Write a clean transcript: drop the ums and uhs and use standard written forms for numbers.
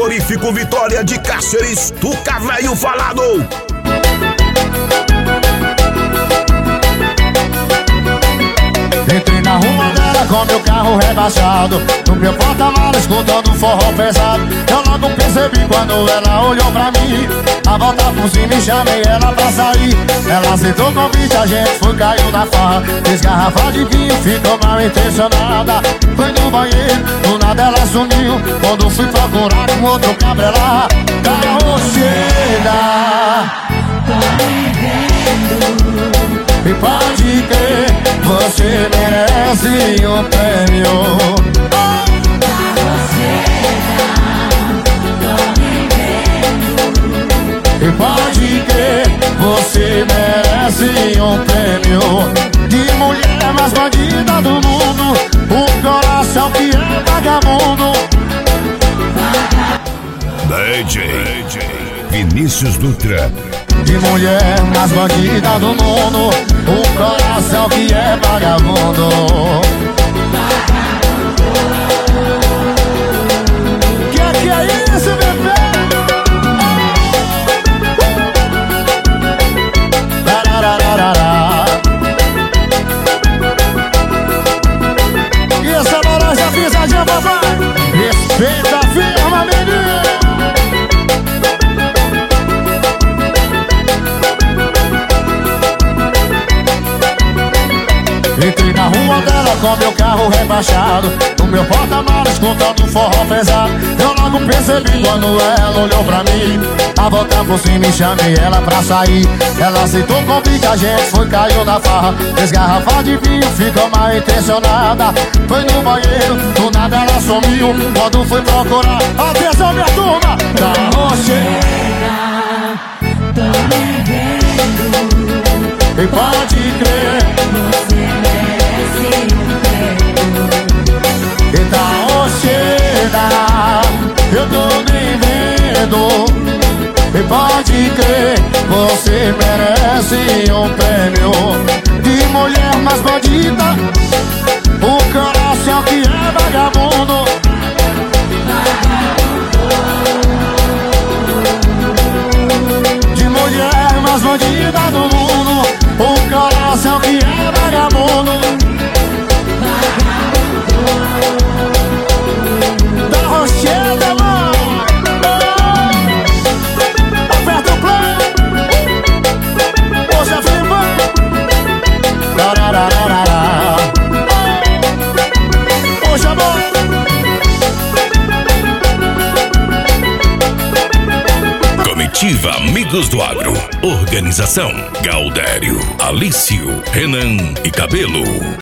Frigorífico Vitória de Cáceres, Tuca Velho Falado. Entrei na rua dela com meu carro rebaixado, no meu porta-malas escutando forró pesado. Eu logo percebi quando ela olhou pra mim, a volta por cima e chamei ela pra sair. Ela aceitou o convite, a gente foi, caiu na farra. Fez garrafa de vinho, ficou mal intencionada. Foi no banheiro, do nada ela sumiu. Quando fui procurar com outro cabrela, carroceira, tô me vendo. E pode crer, você merece um prêmio. E pode crer, você merece um prêmio de mulher mais bandida do mundo, um coração que é vagabundo. DJ Vinícius Dutra. De mulher mais bandida do mundo, um coração que é vagabundo. Que é isso, bebê? E essa laranja pisadinha, papai? Respeita a firma, menino. Entrei na rua dela com meu carro rebaixado, no meu porta-malas escutando forró pesado. Eu logo percebi quando ela olhou pra mim, a volta por cima e chamei ela pra sair. Ela aceitou o convite, a gente foi, caiu na farra. Fez garrafa de vinho, ficou mal intencionada. Foi no banheiro, do nada ela sumiu. Quando fui procurar, atenção minha turma, carroceira, tô me vendo. E pode crer, você merece um prêmio. E carroceira, eu tô me vendo. E pode crer, você merece um prêmio de mulher mais bandida, o coração que é vagabundo. De mulher mais bandida do mundo, o coração que é vagabundo. Da Rochelle, mano. Aperta o play. Hoje é Filipão. Hoje é bom. Comitiva Amigos do Agro. Organização Galdério, Alício, Renan e Cabelo.